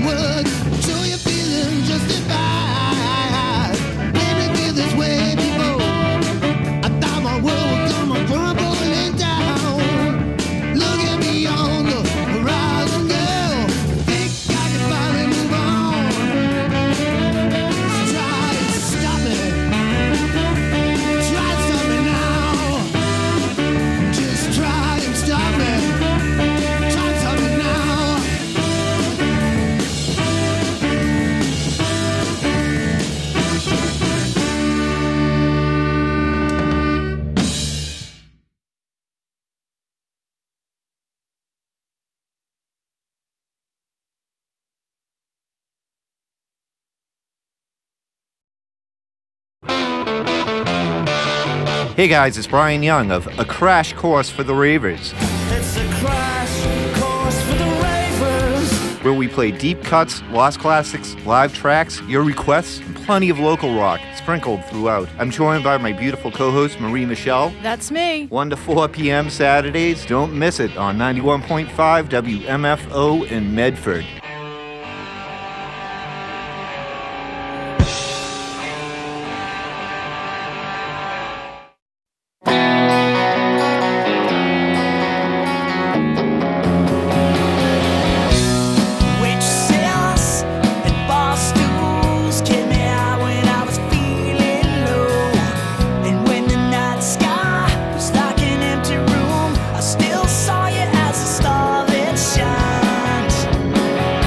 would show your feeling justified. Made me feel this way before. I thought my world was gonna crumbling down. Look at me on the horizon, girl. Think I can finally move on. Try to stop it. Try to stop it now. Just try and stop it. Try to stop it now. Hey guys, it's Brian Young of A Crash Course for the Ravers, It's a crash course for the ravers. where we play deep cuts, lost classics, live tracks, your requests, and plenty of local rock sprinkled throughout. I'm joined by my beautiful co-host Marie Michelle. That's me. 1 to 4 p.m. Saturdays. Don't miss it on 91.5 WMFO in Medford. Waitress and bar stools kept me out when I was feeling low. And when the night sky was like an empty room, I still saw you as a star that shines.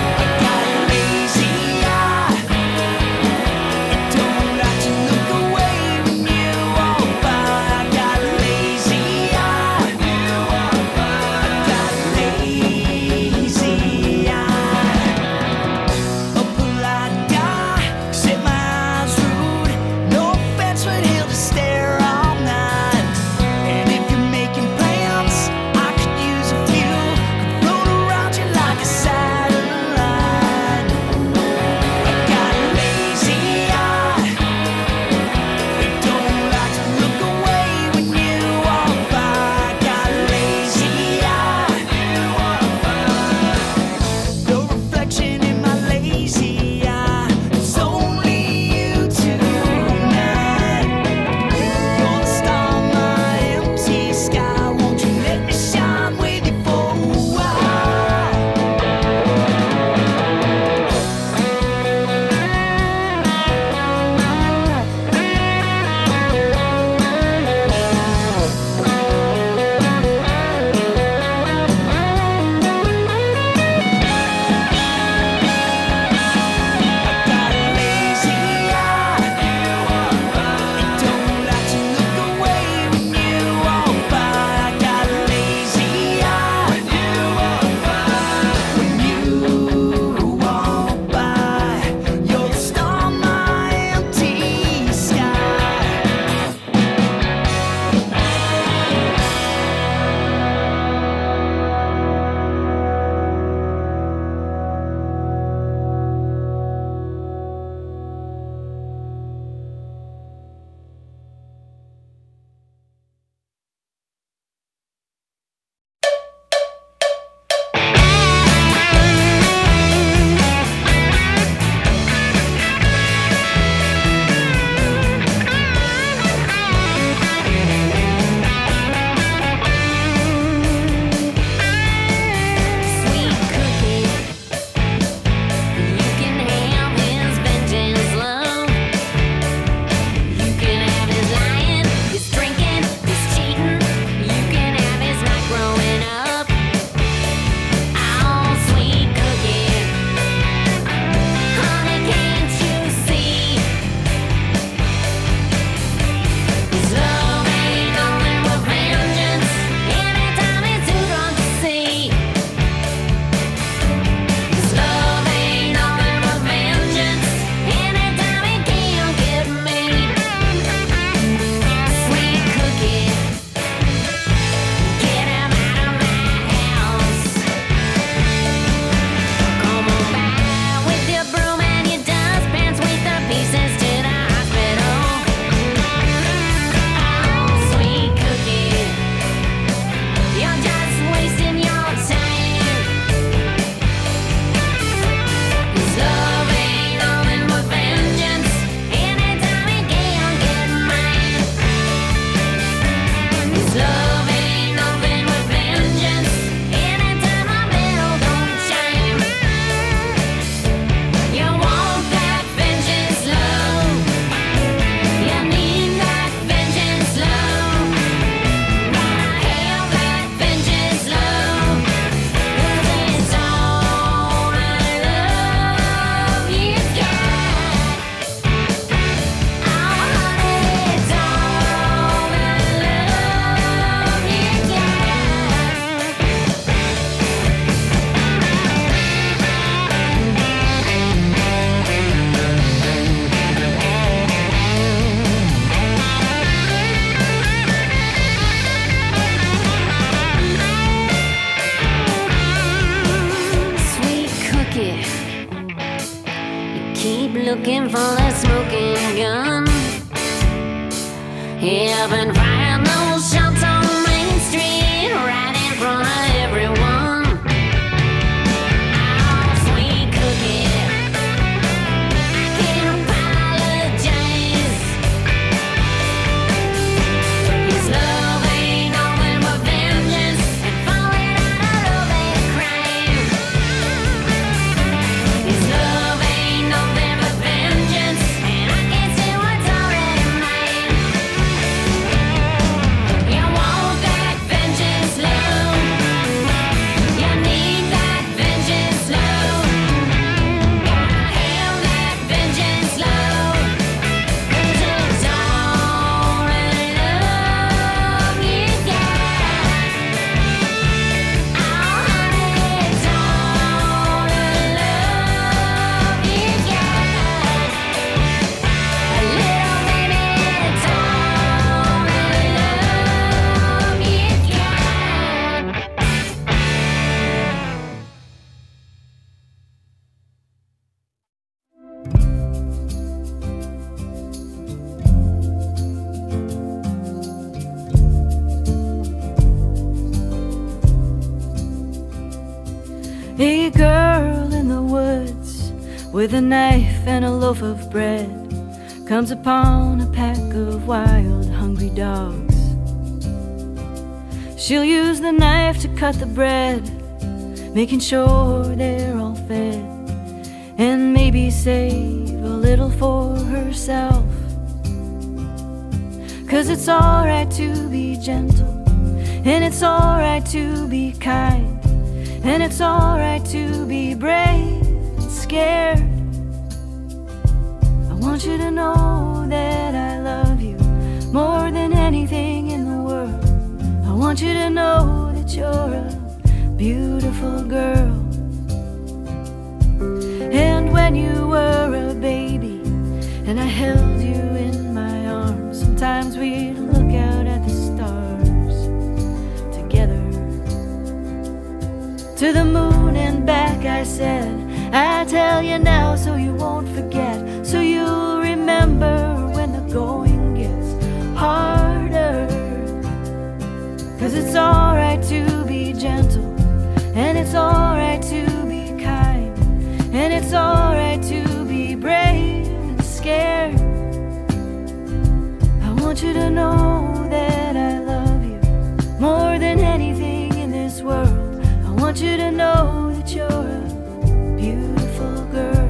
keep looking for the smoking gun. Heaven find those shots on Main Street, right in front of everyone. Oh, sweet cookie, I can't apologize. His love ain't nothing but vengeance and falling out of that crime. His love ain't nothing but vengeance, and I can't see what's already mine. You want that vengeance, love. You need that vengeance, love. Gotta have that vengeance, love. 'Cause it's all the love you got. Oh, honey, it's all the love you got. A little baby, it's all the love you got. A girl in the woods with a knife and a loaf of bread comes upon a pack of wild, hungry dogs. She'll use the knife to cut the bread, making sure they're all fed, and maybe save a little for herself. 'Cause it's alright to be gentle, and it's alright to be kind, and it's alright to be brave and scared. I want you to know that I love you more than anything in the world. I want you to know that you're a beautiful girl. And when you were a baby and I held you in my arms, sometimes we'd look out at the stars together. To the moon and back I said, I tell you now so you won't forget, so you'll remember when the going gets harder. 'Cause it's alright to be gentle, and it's alright to be kind, and it's alright to be brave and scared. I want you to know that I love you more than anything in this world. I want you to know that you're a beautiful girl.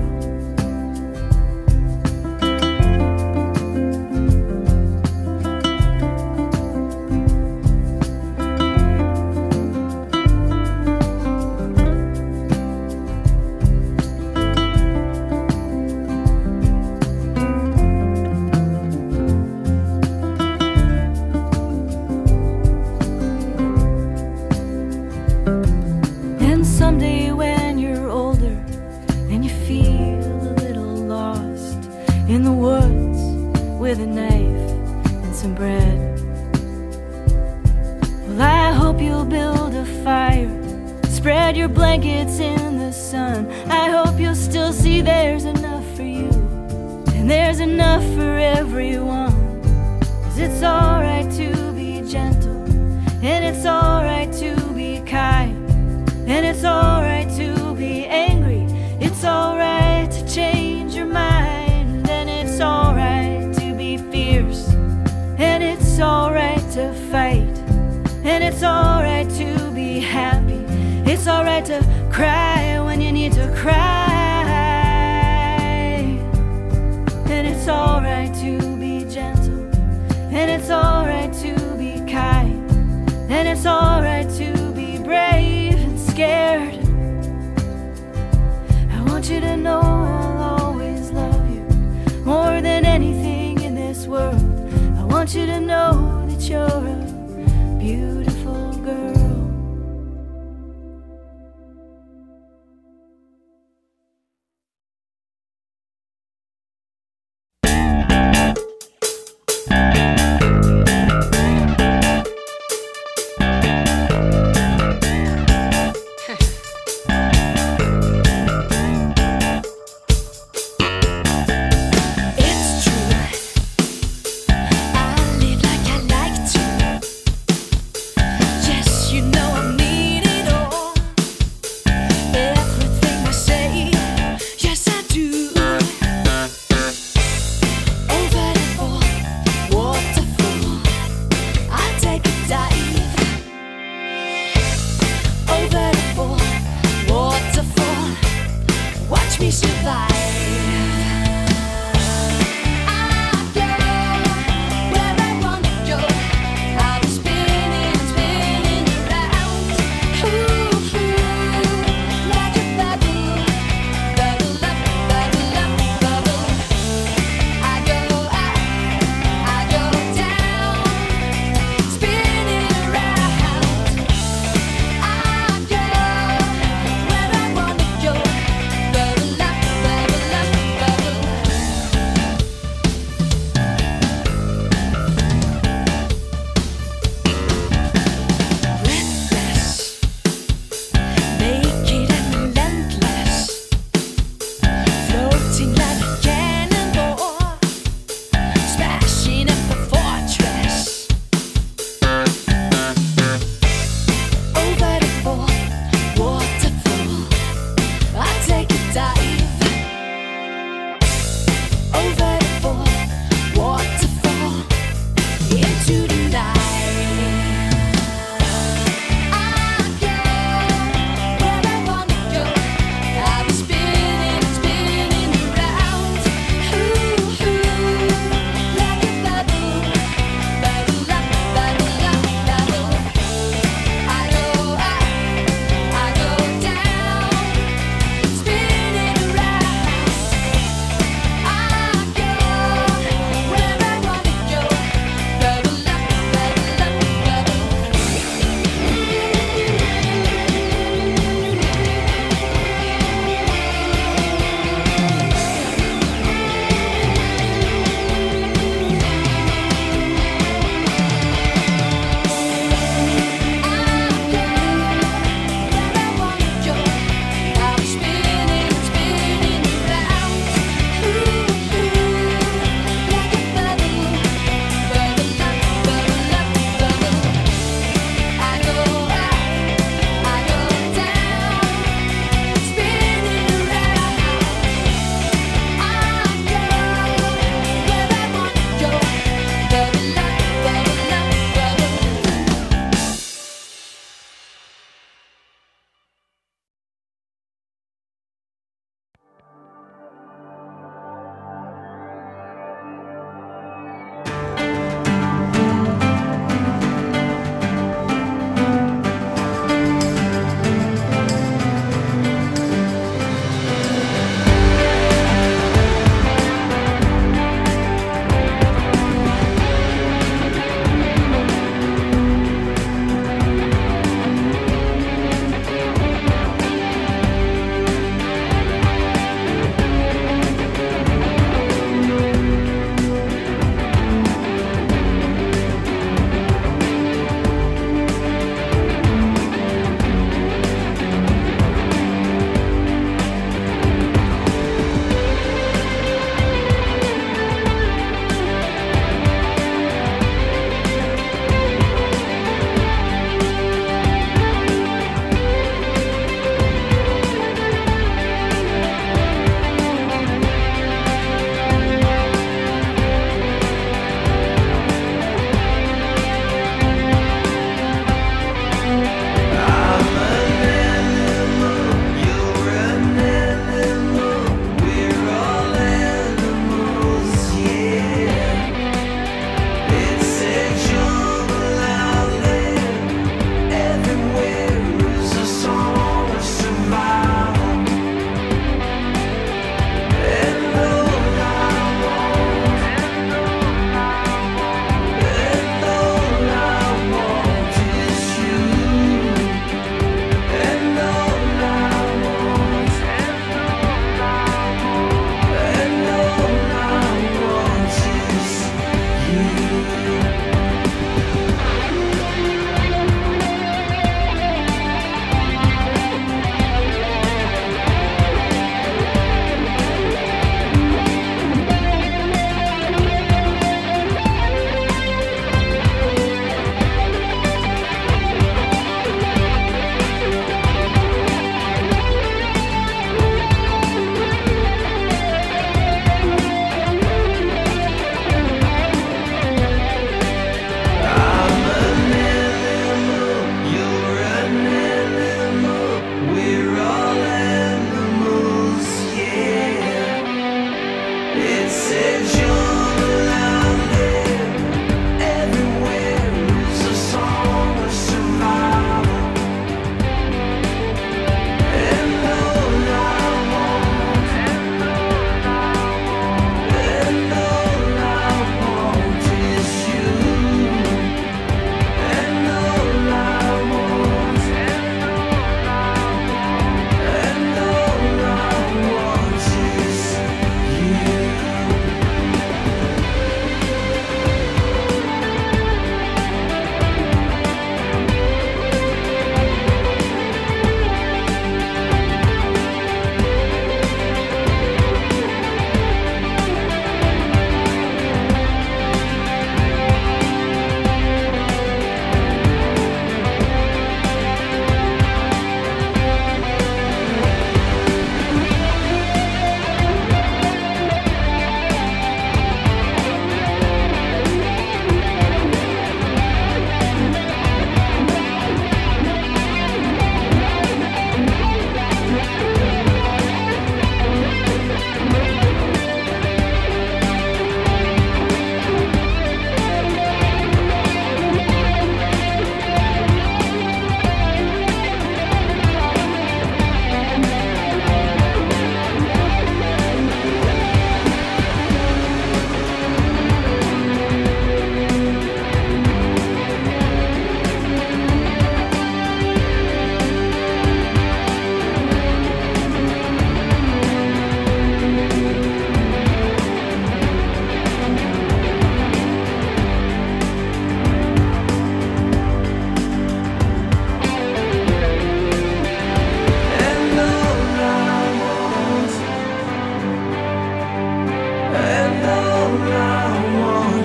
And someday when you're older and you feel a little lost in the woods with a knife and some bread, well, I hope you'll build a fire, spread your blankets in the sun. I hope you'll still see there's enough for you and there's enough for everyone. 'Cause it's alright to be gentle, and it's alright to be kind, and it's alright to be angry. It's alright to change your mind, and it's alright to be fierce, and it's alright to fight, and it's alright to be happy. It's alright to cry when you need to cry, and it's alright to be gentle, and it's alright to be kind, and it's alright to be brave and scared. I want you to know I'll always love you more than anything in this world. I want you to know that you're a beautiful girl. watch me survive. I go where I wanna go. I'll be spinning, spinning around. Ooh, like a bubble, bubble up, bubble up, bubble. I go up, I go down, spinning around. I go where I wanna go. Bubble up, bubble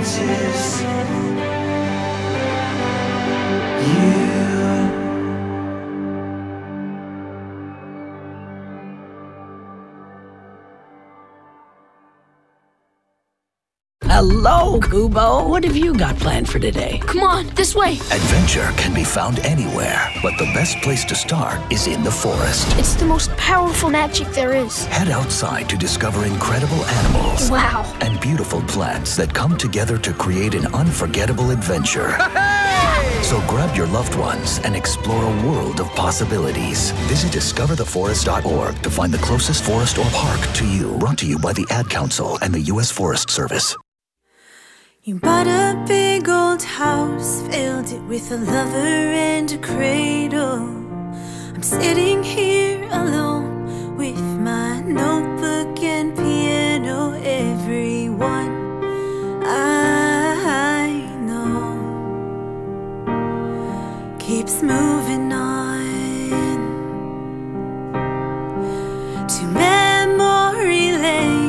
chances. You. Hello, Kubo. What have you got planned for today? Come on, this way. Adventure can be found anywhere, but the best place to start is in the forest. It's the most powerful magic there is. Head outside to discover incredible animals Wow. and beautiful plants that come together to create an unforgettable adventure. So grab your loved ones and explore a world of possibilities. Visit discovertheforest.org to find the closest forest or park to you. Brought to you by the Ad Council and the U.S. Forest Service. You bought a big old house, filled it with a lover and a cradle. I'm sitting here alone with my notebook and piano. Everyone I know keeps moving on to memory lane.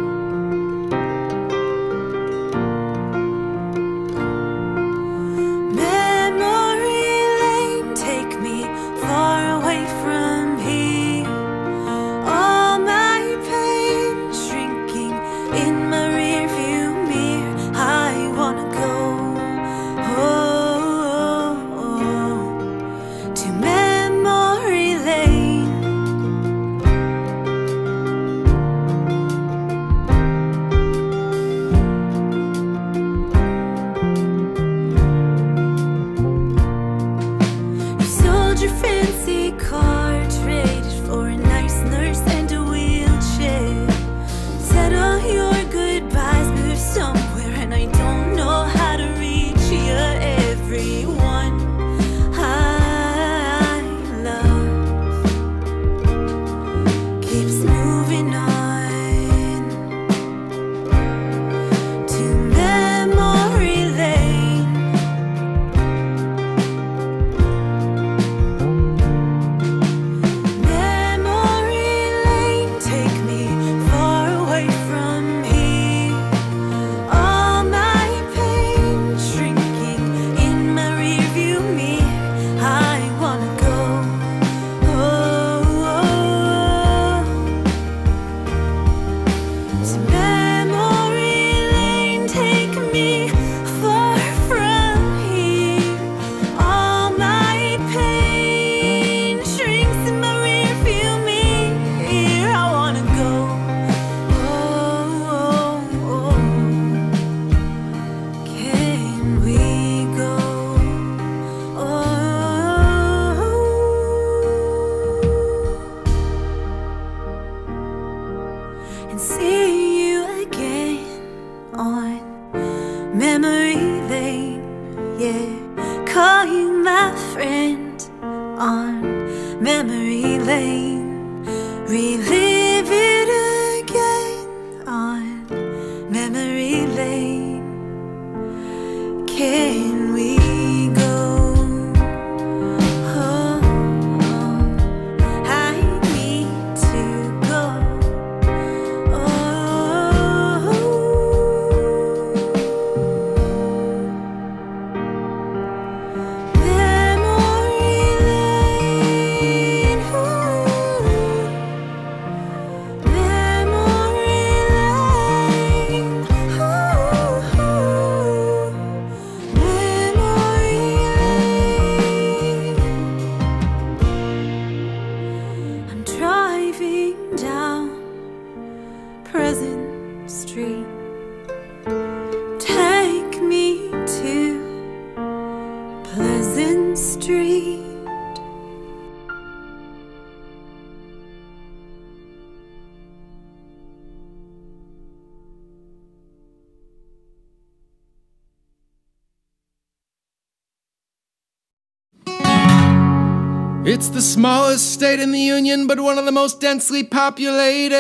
It's the smallest state in the Union, but one of the most densely populated.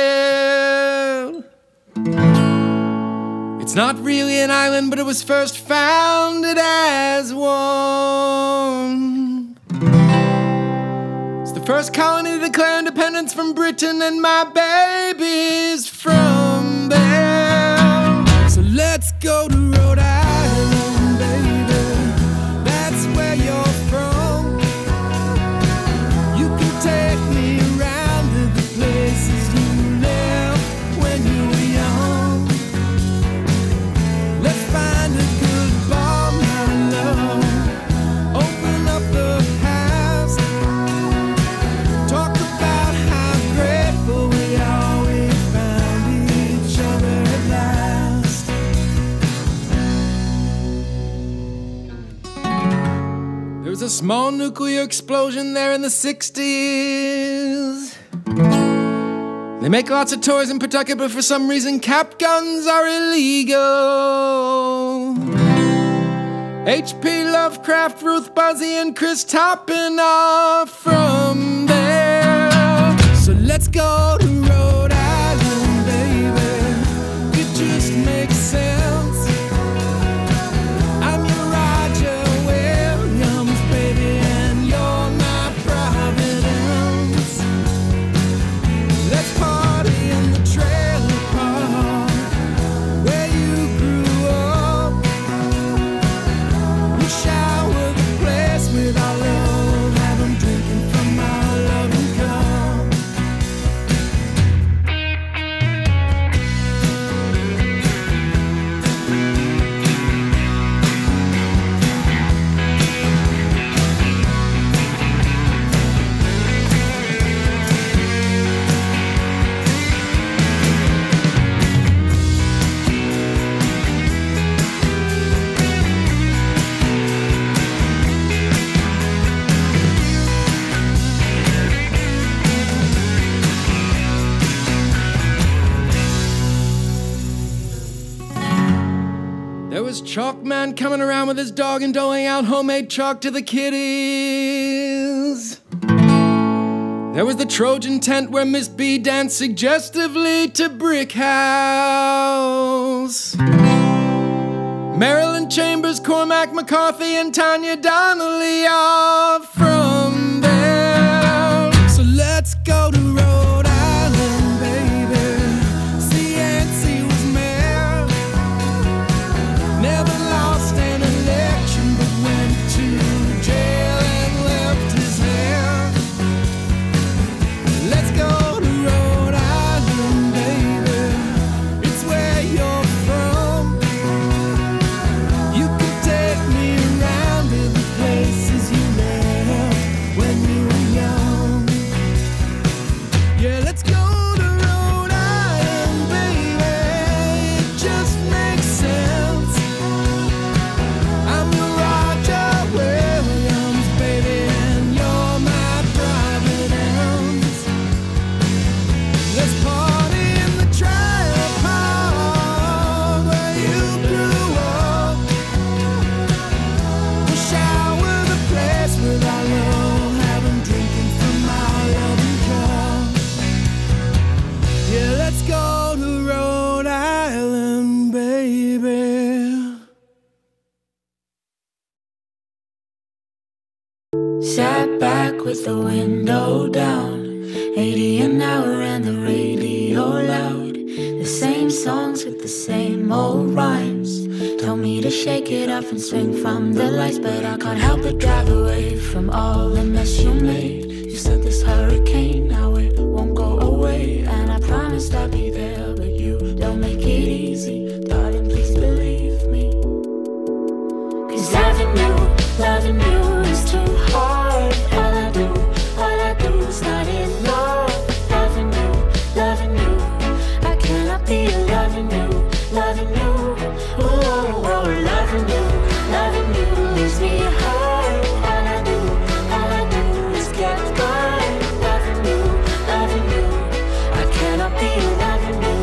It's not really an island, but it was first founded as one. It's the first colony to declare independence from Britain, and my baby's from there. So let's go to small nuclear explosion there in the 60s. They make lots of toys in Pawtucket, but for some reason cap guns are illegal. H.P. Lovecraft, Ruth Buzzy, and Chris Toppin are from there. So let's go to Rhode Island, baby. It just makes sense. I'm your Roger Williams, baby, and you're my Providence. Let's party in the trailer park where you grew up. We'll shower the place with our love, have them drinking from our loving cup. There was Chalkman coming around with his dog and doling out homemade chalk to the kiddies. There was the Trojan tent where Miss B danced suggestively to Brick House. Marilyn Chambers, Cormac McCarthy, and Tanya Donnelly are from there. So let's go to Rhode Island, baby. See, Yancey was mayor. Never lost an election, but went to jail and left his hair. Let's go to Rhode Island, baby. It's where you're from. You can take me around to the places you left when you were young. Yeah, let's go to Rhode Island, baby. It just makes sense. I'm your Roger Williams, baby, and you're my Providence. Let's party in the trailer park where you grew up. We'll shower the place with our love, have them drinking from our loving cup. Yeah, let's go to Rhode Island, baby. Sat back with the window down, 80 an hour and the radio loud. The same songs with the same old rhymes. Told me to shake it off and swing from the lights, but I can't help but drive away from all the mess you made. You said this hurricane, now it won't go away, and I promised I'd be there, but you don't make it easy. Darling, please believe me. 'Cause loving you is too hard. All I do is not enough. Loving you, I cannot be loving you. Oh, loving you leaves me hurt. All I do is get burned. Loving you, I cannot be loving you.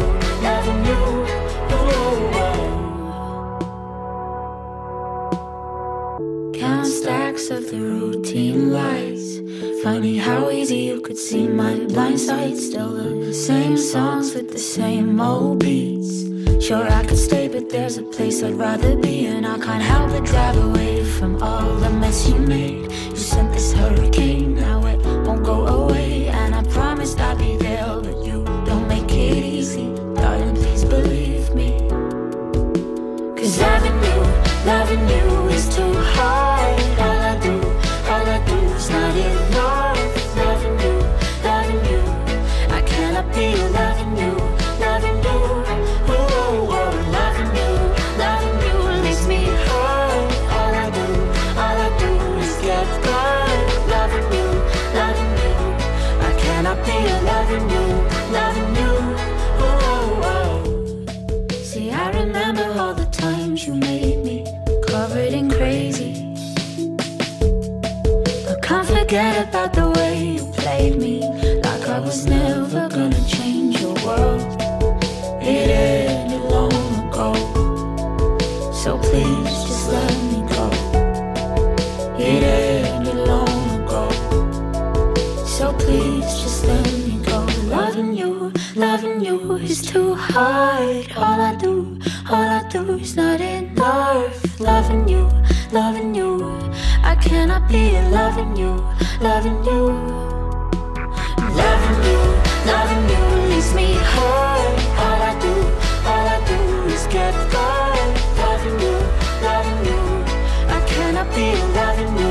Count stacks of the routine lights. Funny how easy you could see my blind side. Still the same songs with the same old beats. Sure I could stay, but there's a place I'd rather be, and I can't help but drive away from all the mess you made. You sent this hurricane, now it won't go away, and I promised I'd be there, but you don't make it easy. Darling, please believe me. 'Cause loving you is too hard. All I do is not enough. Loving you, I cannot be loving you. Oh, loving you leaves me hurt. All I do is get burned. Loving you, I cannot be loving you. Forget about the way you played me, like I was never gonna change your world. It ended long ago, so please just let me go. It ended long ago, so please just let me go. Loving you is too hard. All I do is not enough. Loving you, I cannot be loving you. Loving you leaves me hurt. All I do is get hurt. Loving you, I cannot be loving you.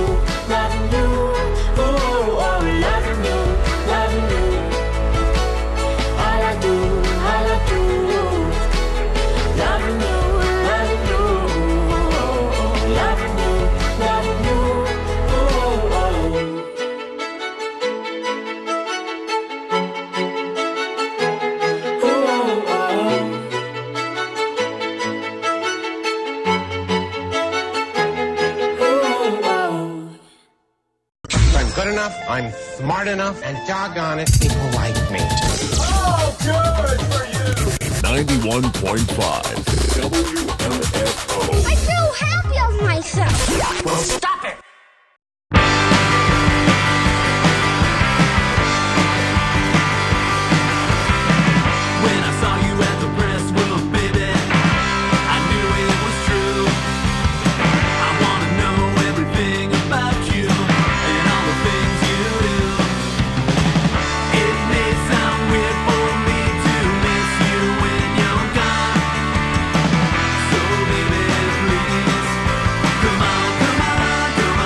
Oh, loving you. All I do, loving you. Good enough, I'm smart enough, and doggone it, people like me. Oh, good for you! 91.5 WMFO. I feel happy of myself. Well, stop it! When I saw you at the breast room, baby, I knew it was true. I wanna know everything about you and all the things you do. It may sound weird for me to miss you when you're gone. So baby, please, come on,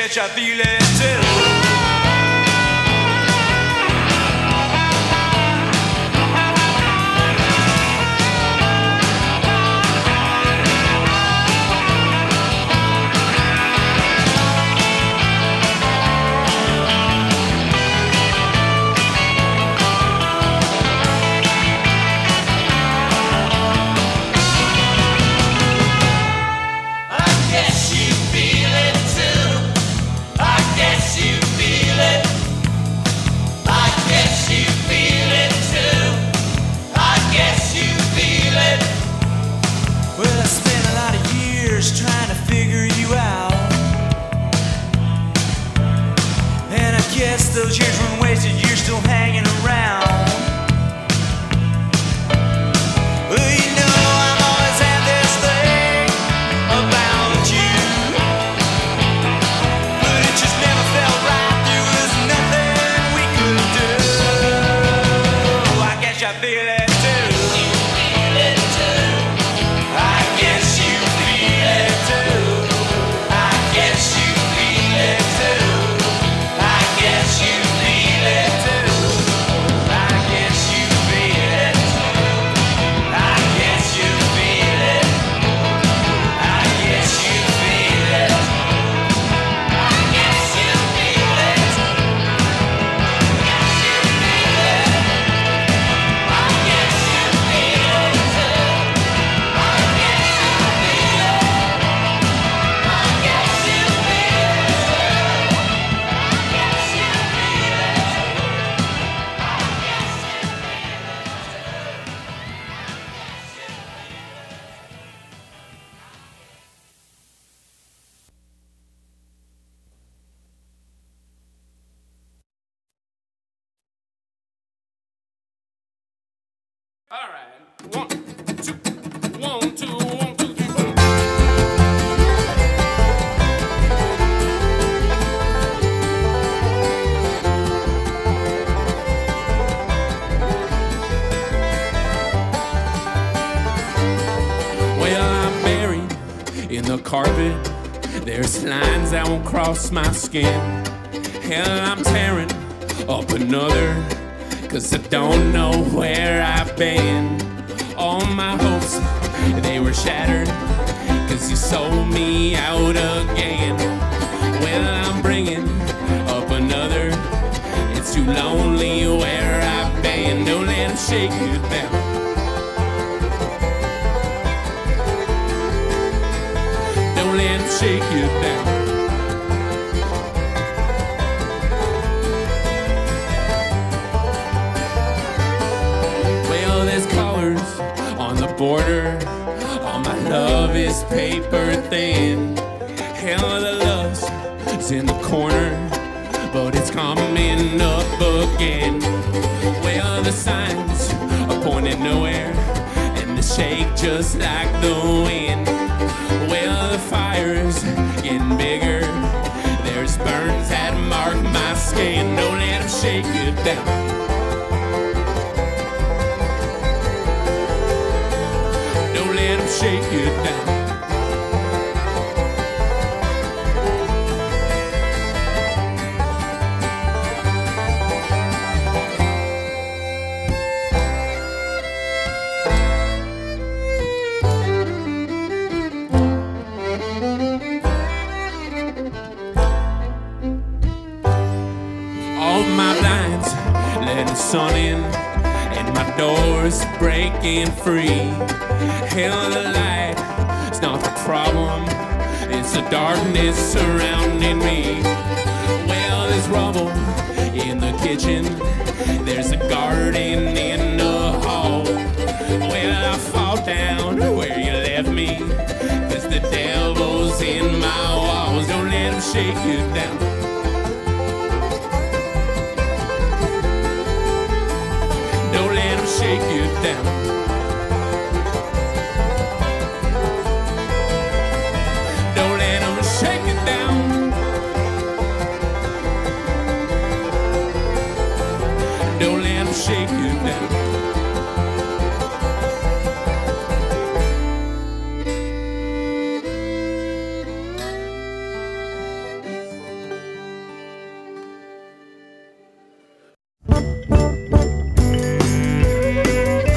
catch a feeling too. Trying to figure you out, and I guess those years weren't wasted. You're still hanging around. Well, you know I've always had this thing about you, but it just never felt right. There was nothing we could do. I guess you feel it too. I guess you feel it too. I guess you feel it too. I guess you feel it too. I guess you feel it. I guess you feel it. I guess you feel it. I guess you feel it. I guess you feel it too. I guess you feel it. I guess you feel it too. I guess you feel it. All right. 1, 2, 1, 2, 1, 2, 3, 4. Well, I'm buried in the carpet. There's lines that won't cross my skin. Hell, I'm tearing up another, 'cause I don't know where I've been. All my hopes, they were shattered, 'cause you sold me out again. Well, I'm bringing up another. It's too lonely where I've been. Don't let them shake you down. Don't let them shake you down. Well, there's colors on the border. All my love is paper thin. Hell, the lust is in the corner, but it's coming up again. Well, the signs are pointing nowhere, and they shake just like the wind. Well, the fire's getting bigger. There's burns that mark my skin. Don't let them shake you down. Don't let them shake you down. All my blinds let the sun in, and my door's breaking free. Hell, the light is not the problem, it's the darkness surrounding me. Well, there's rubble in the kitchen, there's a garden in the hall. Well, I fall down where you left me, 'cause the devil's in my walls. Don't let him shake you down. Don't let him shake you down. Don't let him shake you down. Don't let him shake you down.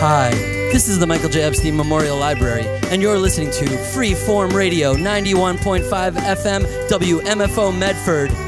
Hi, this is the Michael J. Epstein Memorial Library, and you're listening to Freeform Radio 91.5 FM WMFO Medford.